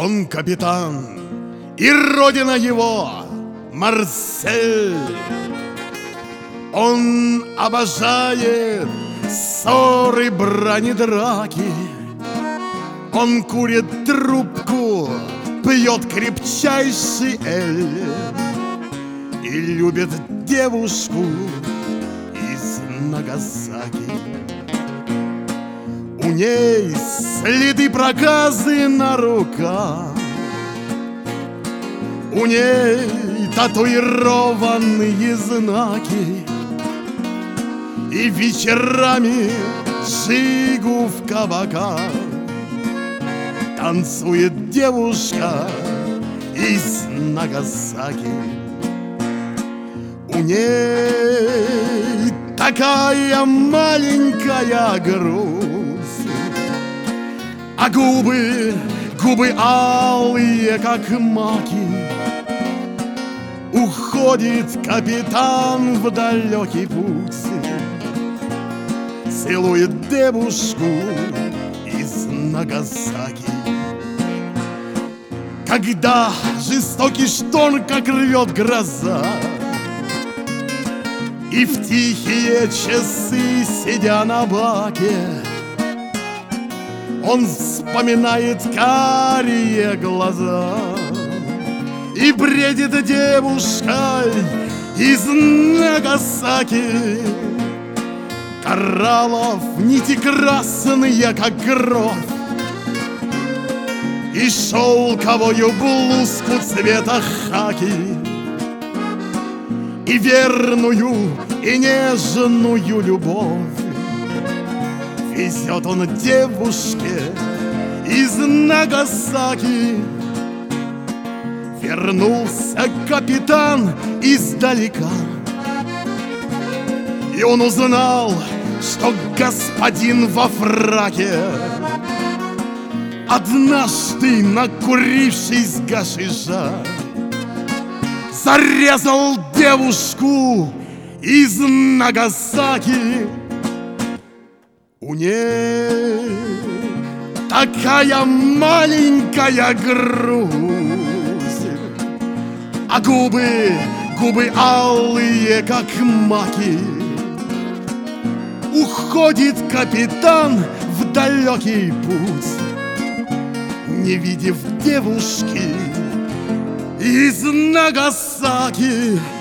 Он капитан, и родина его Марсель. Он обожает ссоры, брани, драки. Он курит трубку, пьет крепчайший эль и любит девушку из Нагасаки. У ней следы проказы на руках, у ней татуированные знаки, и вечерами джигу в кабаках танцует девушка из Нагасаки. У ней такая маленькая грусть, а губы алые, как маки. Уходит капитан в далекий путь, целует девушку из Нагасаки. Когда жестокий шторм, как рвет гроза, и в тихие часы, сидя на баке, он вспоминает карие глаза и бредит девушкой из Нагасаки. Кораллов нити красные, как кровь, и шелковую блузку цвета хаки, и верную, и нежную любовь везет он девушке из Нагасаки. Вернулся капитан издалека, и он узнал, что господин во фраке, однажды накурившись гашиша, зарезал девушку из Нагасаки. У ней такая маленькая грудь, а губы алые, как маки. Уходит капитан в далекий путь, не видев девушки из Нагасаки.